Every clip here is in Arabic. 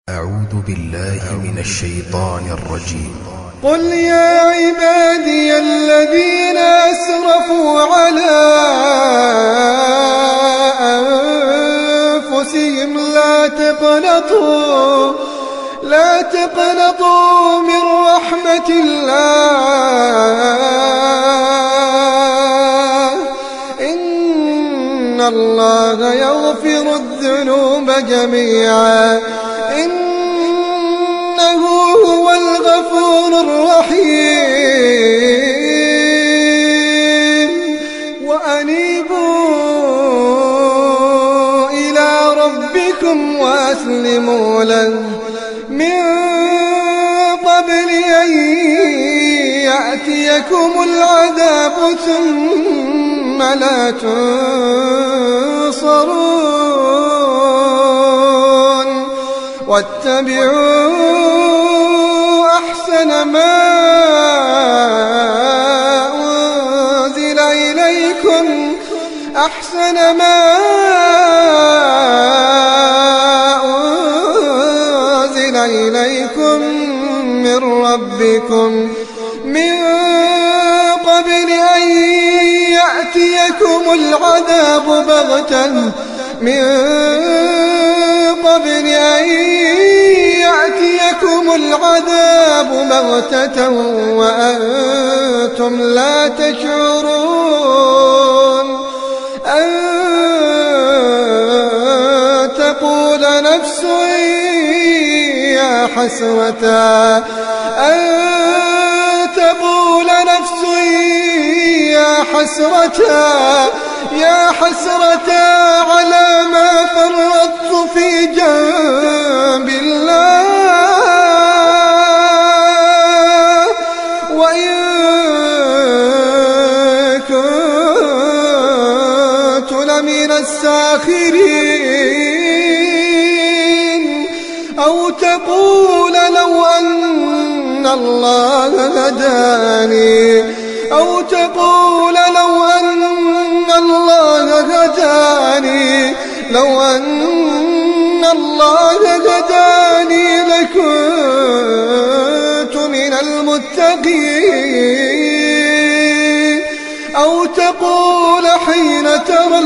أعوذ بالله من الشيطان الرجيم. قل يا عبادي الذين أسرفوا على أنفسهم لا تقنطوا من رحمة الله إن الله يغفر الذنوب جميعا إنه هو الغفور الرحيم. وأنيبوا إلى ربكم وأسلموا له من قبل أن يأتيكم العذاب ثم لا تنصرون. واتبعوا أحسن ما أنزل إليكم من ربكم من قبل أن يأتيكم العذاب بغتة وأنتم لا تشعرون. أن تقول نفس يا حسرة على ما فرطت في جنب الله وإن كنت لمن الساخرين. أو تقول لو أن الله هداني لكنت من المتقين. أو تقول حين ترى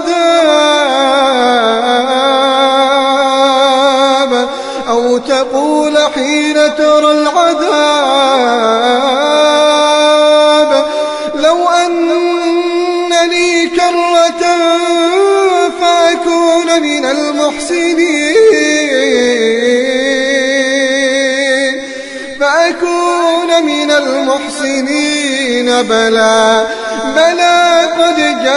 العذاب لو أن لي كرة فأكون من المحسنين. بلى قد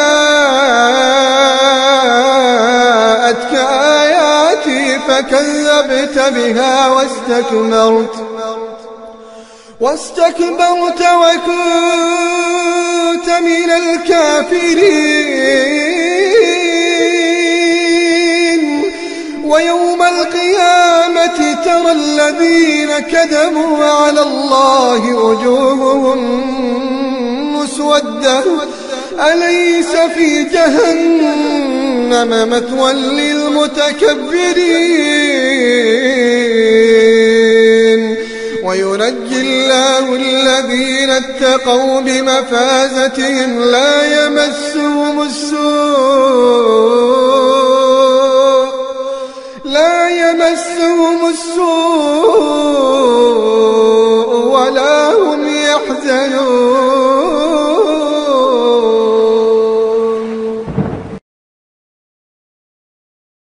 جاءتك آياتي فكذبت بها واستكبرت وكنت من الكافرين. ويوم القيامة ترى الذين كذبوا على الله وجوههم مسودة أليس في جهنم مثوى للمتكبرين. وينجي الله الذين اتقوا بمفازتهم لا يمسهم السوء